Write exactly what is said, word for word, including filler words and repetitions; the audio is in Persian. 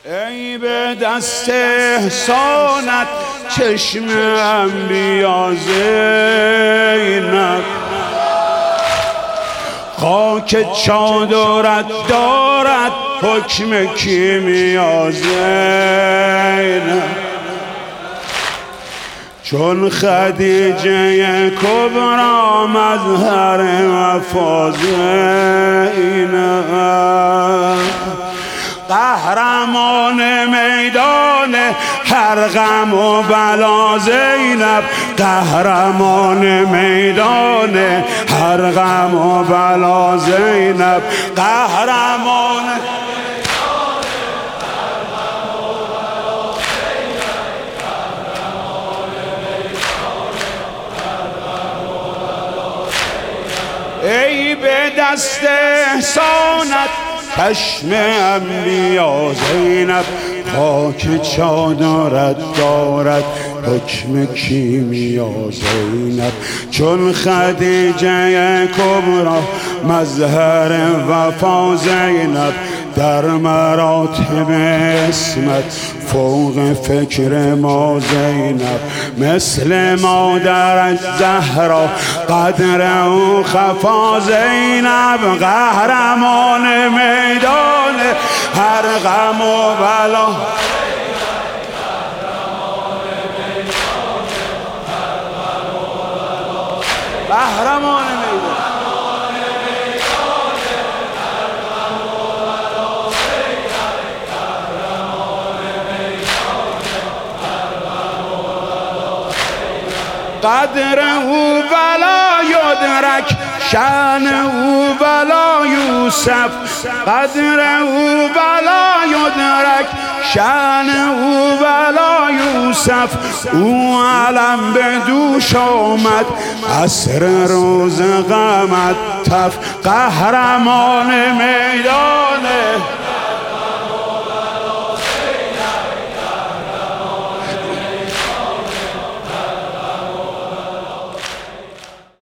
ای به دست احسانت چشمم بیا زینب، خاک چادرت دارد حکم کیمیا زینب، چون خدیجه کبرا مظهر وفا زینب، قهرمان میدان هر غم و بلا زینب، قهرمان میدان هر غم و بلا زینب، قهرمان ای به دست احسانت چشم انبیا زینب، خاک چادرت دارد حکم کیمیا زینب، چون خدیجه کبرا مظهر وفا زینب، در مراتب اسمت فوق فکر ما زینب، مثل مادرش زهرا قدر او خفا زینب، قهرمان میدان هر غم و بلا، قهرمان میدان قدره ولا یدرک شأنه ولا یوسف، قدره ولا یدرک شأنه ولا یوسف، او علم به دوش آمد عصر روز غمت تف، قهرمان میدانه